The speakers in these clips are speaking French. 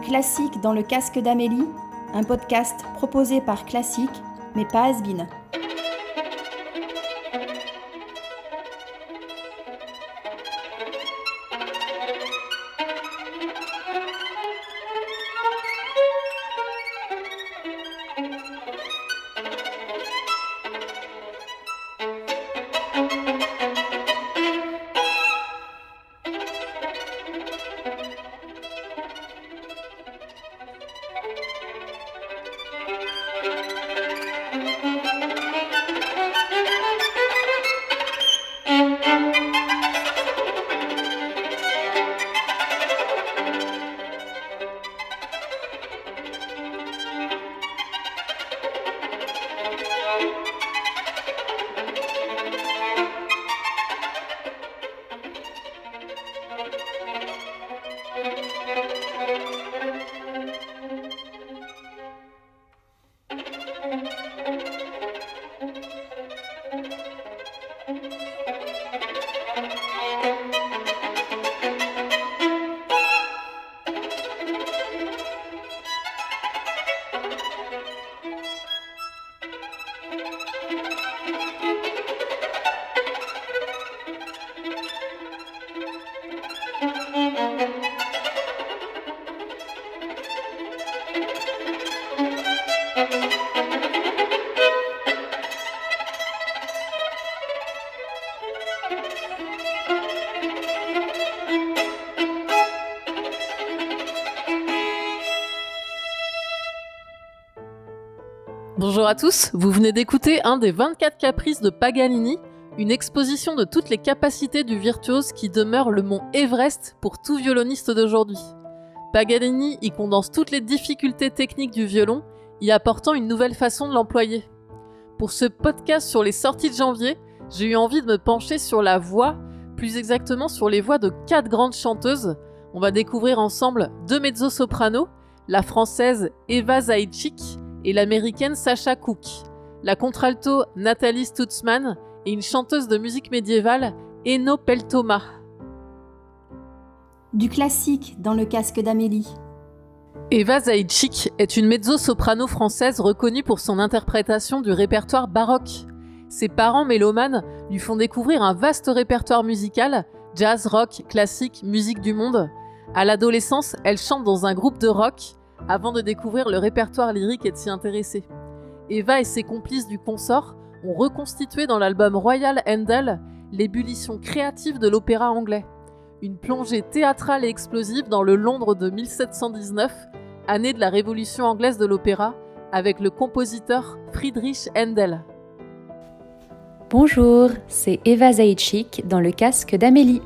Du classique dans le casque d'Amélie, un podcast proposé par Classique, mais pas has-been. Bonjour à tous, vous venez d'écouter un des 24 caprices de Paganini, une exposition de toutes les capacités du virtuose qui demeure le mont Everest pour tout violoniste d'aujourd'hui. Paganini y condense toutes les difficultés techniques du violon, y apportant une nouvelle façon de l'employer. Pour ce podcast sur les sorties de janvier, j'ai eu envie de me pencher sur la voix, plus exactement sur les voix de 4 grandes chanteuses. On va découvrir ensemble 2 mezzo-sopranos, la française Eva Zaïtchik et l'américaine Sasha Cook, la contralto Nathalie Stutzman et une chanteuse de musique médiévale, Eno Peltoma. Du classique dans le casque d'Amélie. Eva Zaïtchik est une mezzo-soprano française reconnue pour son interprétation du répertoire baroque. Ses parents mélomanes lui font découvrir un vaste répertoire musical, jazz, rock, classique, musique du monde. À l'adolescence, elle chante dans un groupe de rock, avant de découvrir le répertoire lyrique et de s'y intéresser. Eva et ses complices du consort ont reconstitué dans l'album Royal Handel l'ébullition créative de l'opéra anglais. Une plongée théâtrale et explosive dans le Londres de 1719, année de la révolution anglaise de l'opéra, avec le compositeur Friedrich Handel. Bonjour, c'est Eva Zaïtchik dans le casque d'Amélie.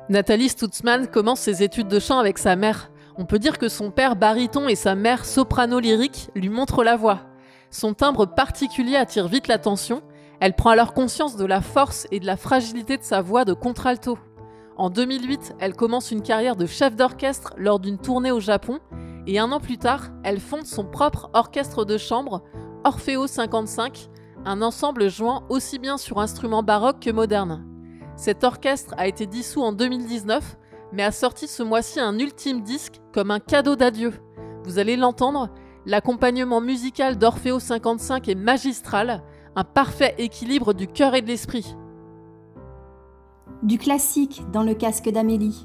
Nathalie Stutzmann commence ses études de chant avec sa mère. On peut dire que son père baryton et sa mère soprano lyrique lui montrent la voie. Son timbre particulier attire vite l'attention. Elle prend alors conscience de la force et de la fragilité de sa voix de contralto. En 2008, elle commence une carrière de chef d'orchestre lors d'une tournée au Japon et 1 an plus tard, elle fonde son propre orchestre de chambre, Orfeo 55, un ensemble jouant aussi bien sur instruments baroques que modernes. Cet orchestre a été dissous en 2019, mais a sorti ce mois-ci un ultime disque comme un cadeau d'adieu. Vous allez l'entendre, l'accompagnement musical d'Orfeo 55 est magistral, un parfait équilibre du cœur et de l'esprit. Du classique dans le casque d'Amélie.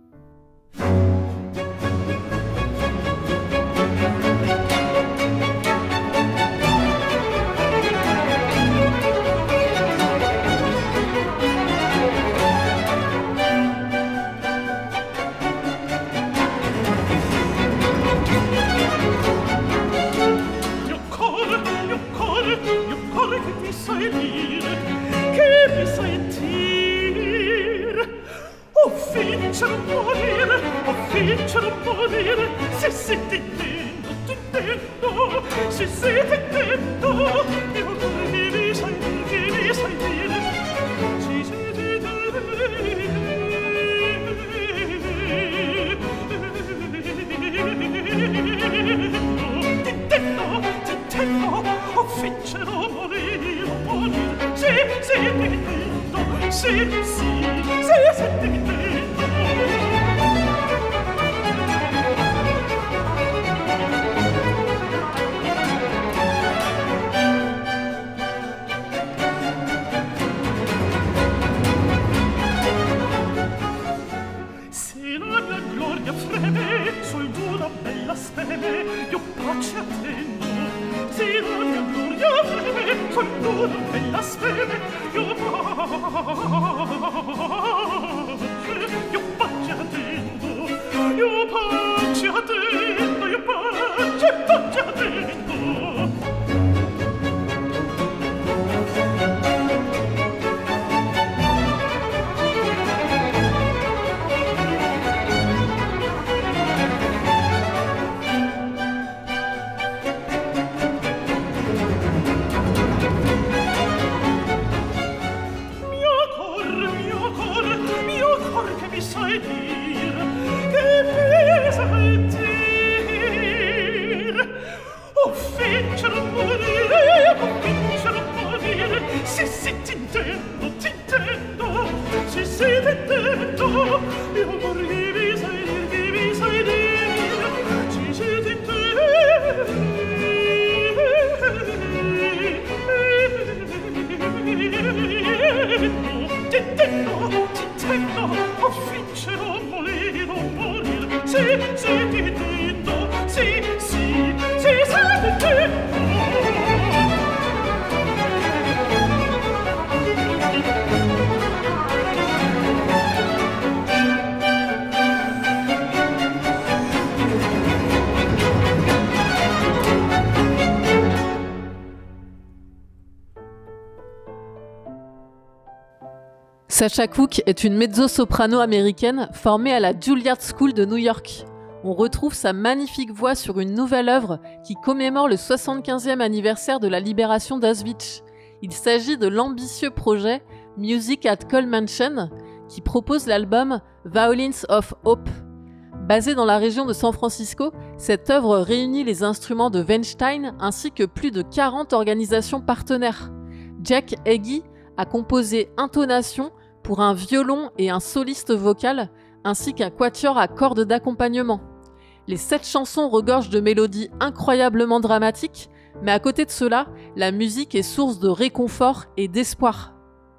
Sacha Cook est une mezzo-soprano américaine formée à la Juilliard School de New York. On retrouve sa magnifique voix sur une nouvelle œuvre qui commémore le 75e anniversaire de la libération d'Auschwitz. Il s'agit de l'ambitieux projet Music at Coal Mansion qui propose l'album Violins of Hope. Basée dans la région de San Francisco, cette œuvre réunit les instruments de Weinstein ainsi que plus de 40 organisations partenaires. Jack Heggie a composé Intonation pour un violon et un soliste vocal, ainsi qu'un quatuor à cordes d'accompagnement. Les 7 chansons regorgent de mélodies incroyablement dramatiques, mais à côté de cela, la musique est source de réconfort et d'espoir.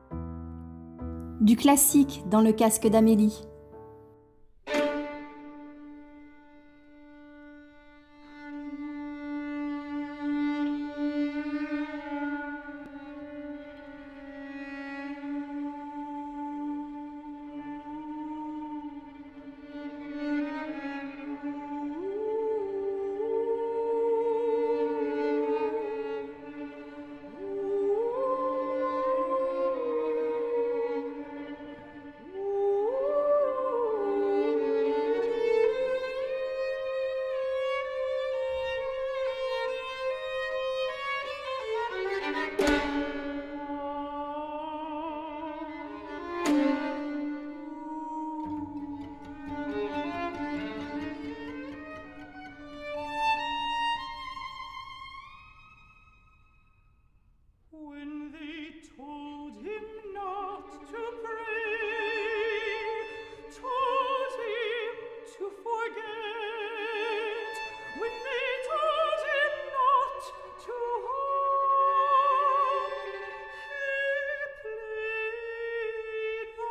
Du classique dans le casque d'Amélie. When they told him not to pray, told him to forget, when they told him not to hope, he played the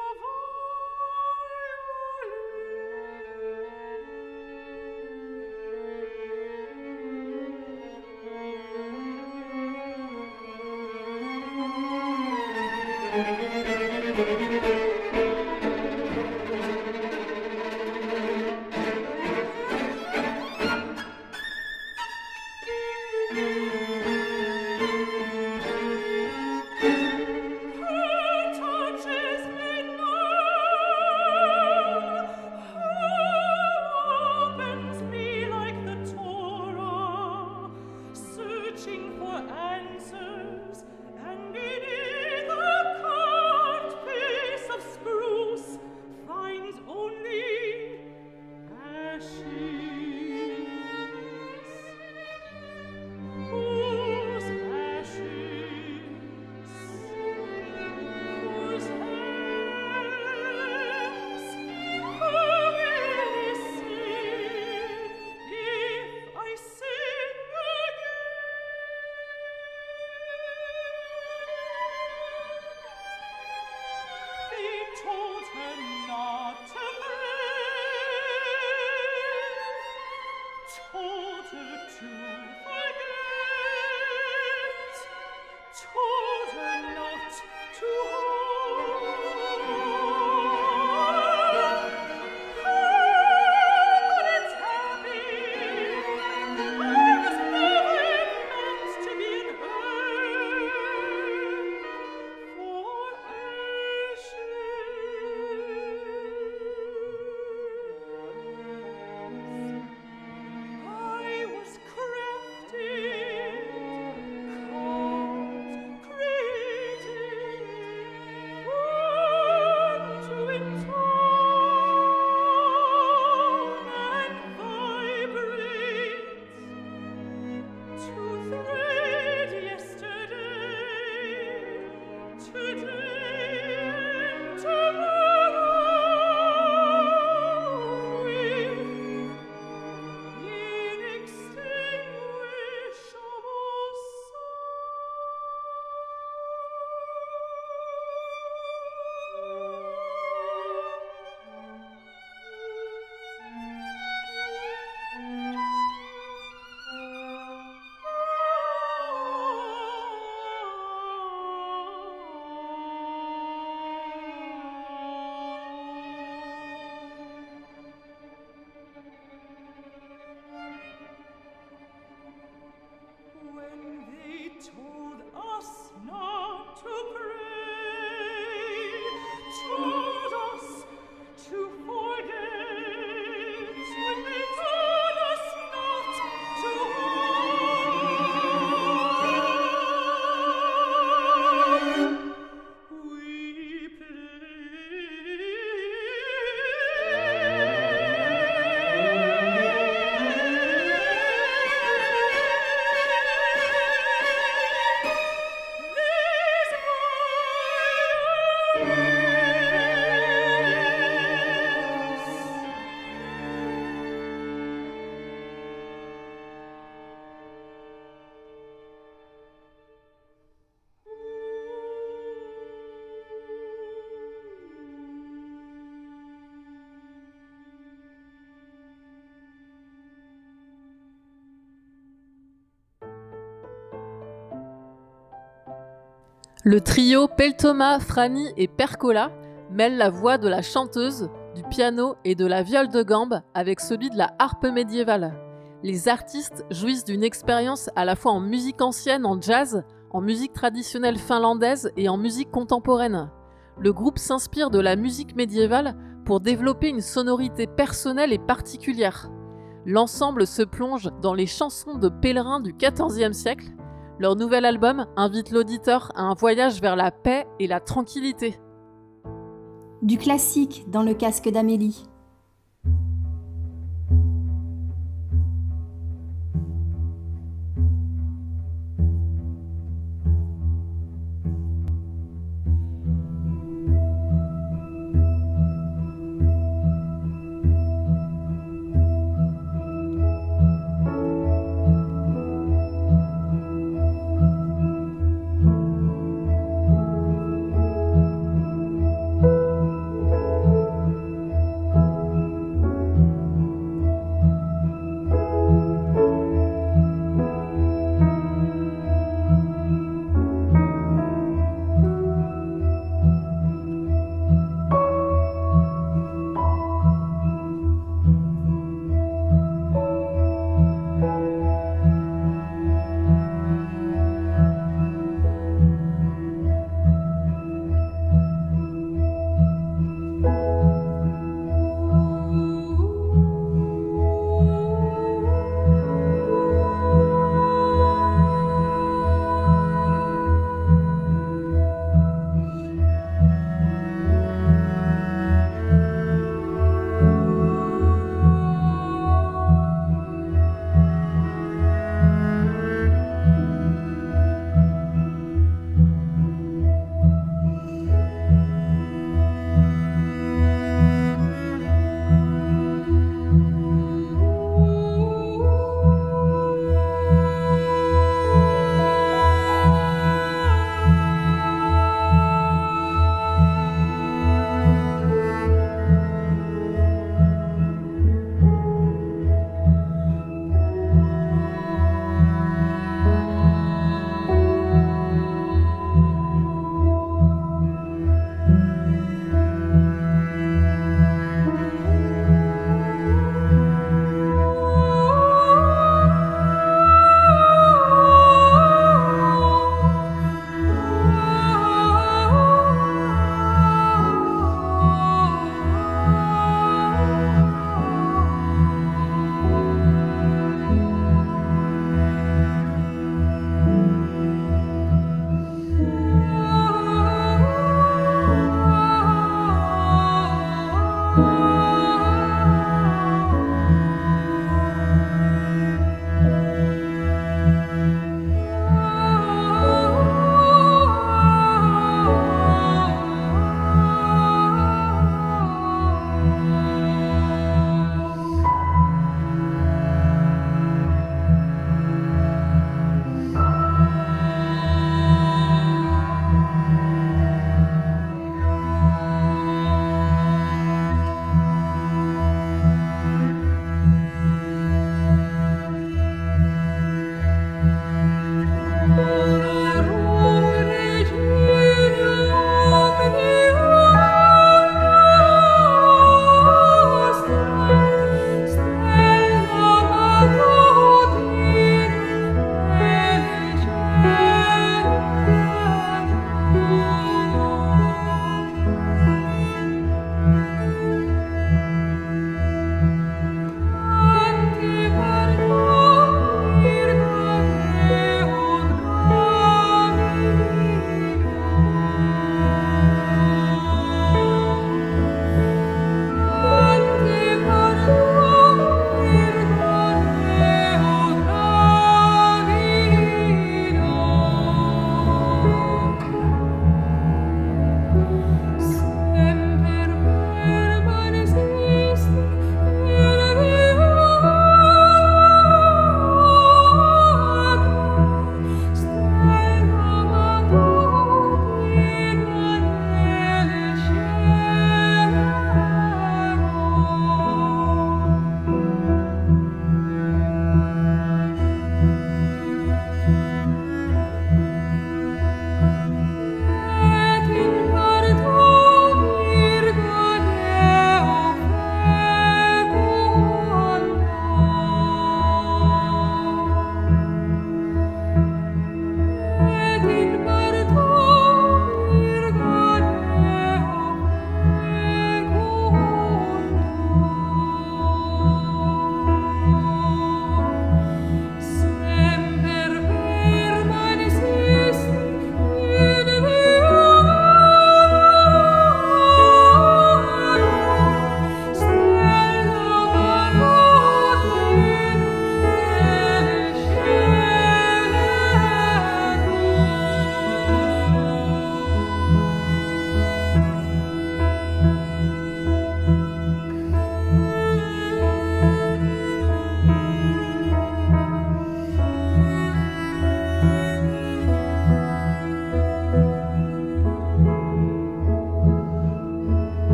Le trio Peltoma, Frani et Percola mêle la voix de la chanteuse, du piano et de la viole de gambe avec celui de la harpe médiévale. Les artistes jouissent d'une expérience à la fois en musique ancienne, en jazz, en musique traditionnelle finlandaise et en musique contemporaine. Le groupe s'inspire de la musique médiévale pour développer une sonorité personnelle et particulière. L'ensemble se plonge dans les chansons de pèlerins du XIVe siècle. Leur nouvel album invite l'auditeur à un voyage vers la paix et la tranquillité. Du classique dans le casque d'Amélie.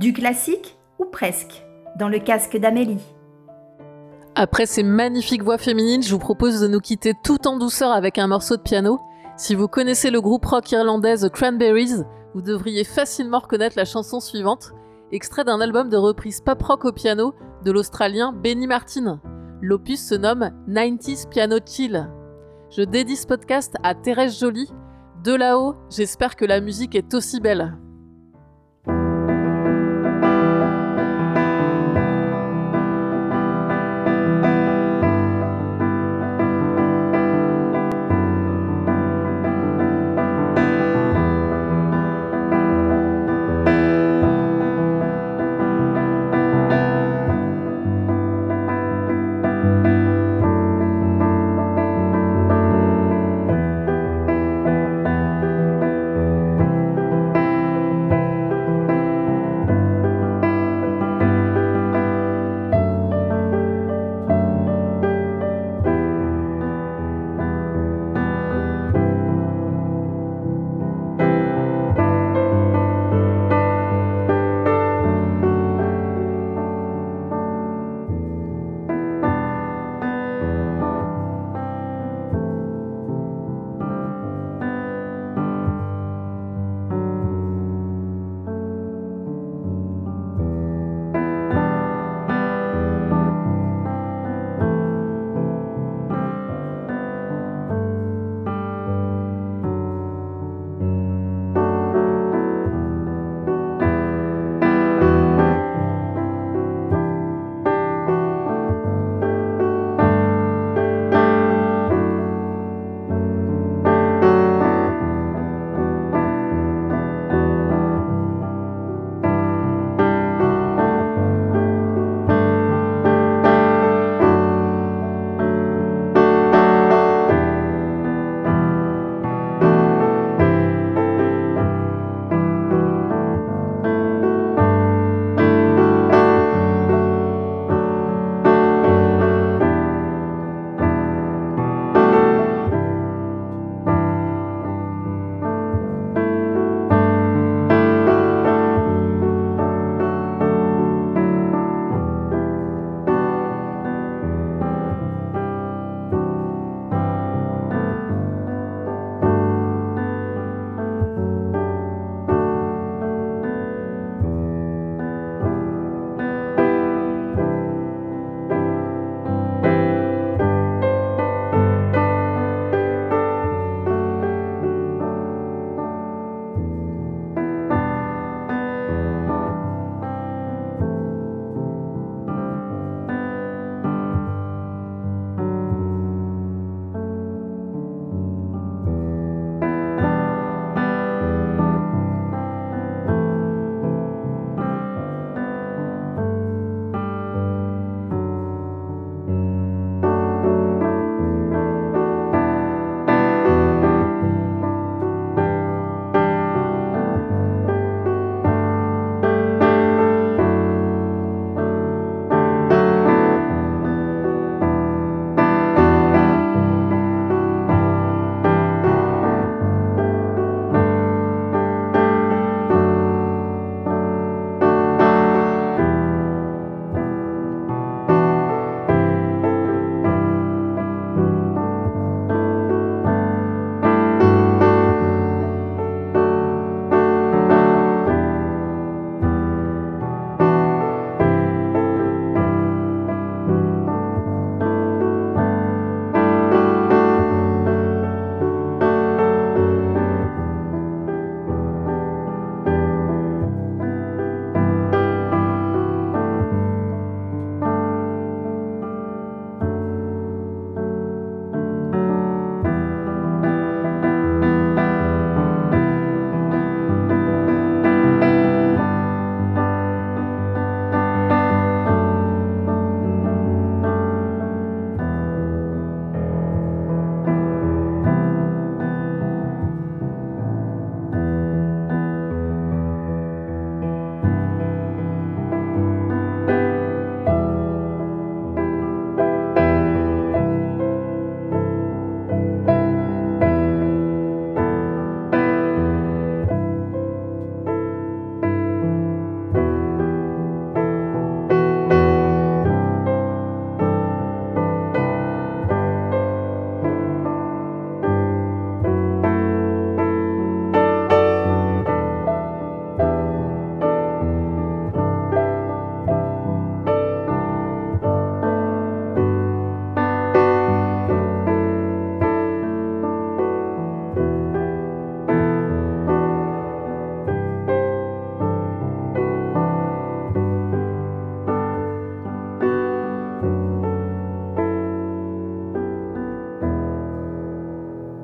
Du classique ou presque, dans le casque d'Amélie. Après ces magnifiques voix féminines, je vous propose de nous quitter tout en douceur avec un morceau de piano. Si vous connaissez le groupe rock irlandais The Cranberries, vous devriez facilement reconnaître la chanson suivante, extrait d'un album de reprise pop rock au piano de l'Australien Benny Martin. L'opus se nomme 90s Piano Chill. Je dédie ce podcast à Thérèse Joly. De là-haut, j'espère que la musique est aussi belle.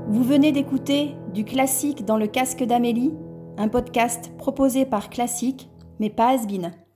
Vous venez d'écouter Du classique dans le casque d'Amélie, un podcast proposé par Classique, mais pas has-been.